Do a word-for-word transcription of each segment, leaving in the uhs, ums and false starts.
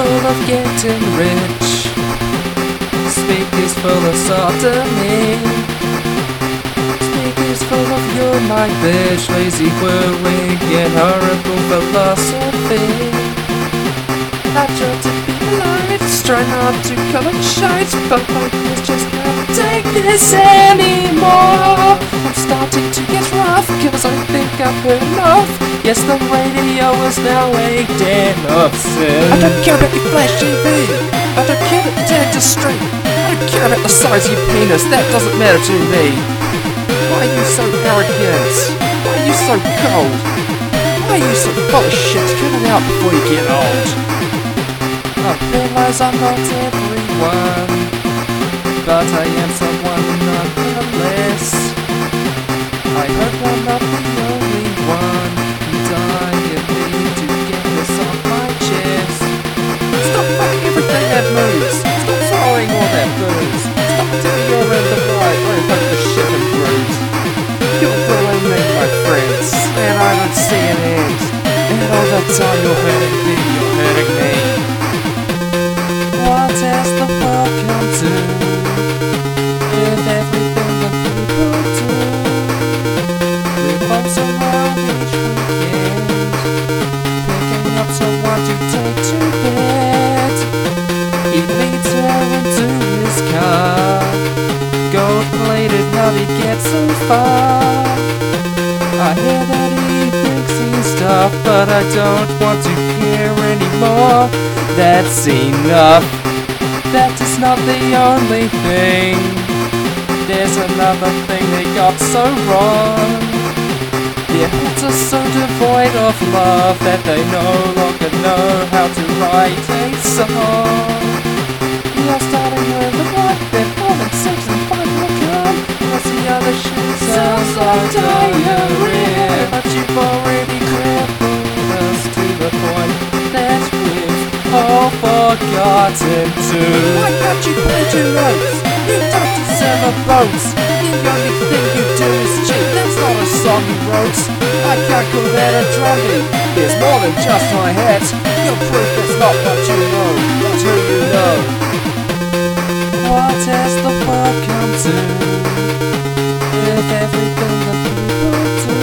full of getting rich. Speak is full of sodomy. Speak is full of you're my bitch, lazy wooing and horrible philosophy. I try to be polite, try not to call it shite, but my voice just can't take this anymore. I'm starting to get rough, cause I think I've heard enough. Yes, the radio is now a den of sin. I don't care about your flash T V, I don't care about your dentistry, I don't care about the size of your penis, that doesn't matter to me. Why are you so arrogant? Why are you so cold? Why are you so full of shit? Cut it out before you get old. I realize I'm not everyone, but I am someone nonetheless. I hope I'm not the only one who died and need to get this off my chest. Stop fucking everything that moves. Stop swallowing all that booze. Stop doing your end of life. I hope the shit and bruise. You're ruining me, my friends, and I don't see an end. And all the time you're hurting me, you're hurting me. What has the world come to, with everything that people do revolves around each weekend, picking up someone to take to bed. He leads her into his car, gold-plated, how'd he get so far? I hear that he thinks he's tough, but I don't want to care anymore. That's enough. That is not the only thing. There's another thing they got so wrong. Their hearts are so devoid of love that they no longer know how to write a song. We are starting with the one, then four, then six, and five will come. Plus the other shit sounds like diarrhea, but you've already crippled us to the point that we've all forgotten to. Why can't you play two notes? You don't deserve a boat. The only thing you do is cheat. That's not a song you wrote. I can't call that a drum beat. There's more than just my hat. Your proof is not what you know, but who you know. What has the world come to, with everything that people do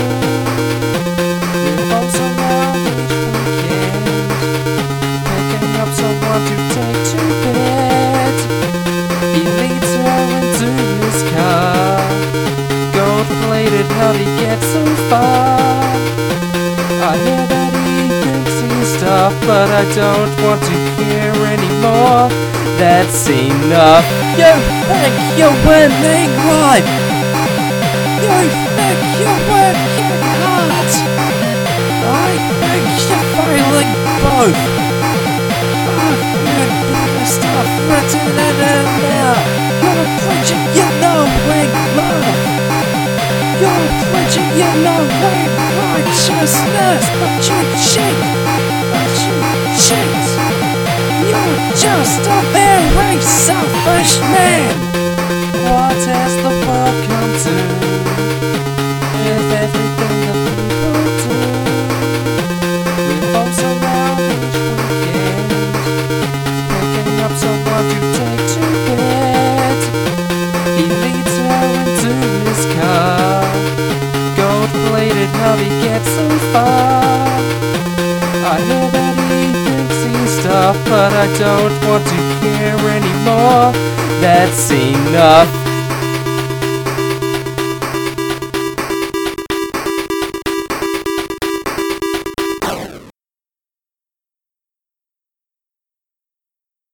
revolves around each weekend, picking up someone to take to bed. He leads her into his car, gold-plated, how'd he get so far? I hear that he thinks he's tough, but I don't want to care anymore. That's enough. You think you're winning life. You think you're working hard. I think you're failing both. I've heard better stuff written in it now. You're preaching your knowing love. You're preaching your knowing righteousness, but you cheat. But you cheat. You're just a very selfish man. What has the world come to, with everything that people do revolves around each weekend, picking up someone to take to bed. He leads her into his car, gold-plated, how'd he get so far? I hear that he thinks he's tough, but I don't want to care anymore. That's enough.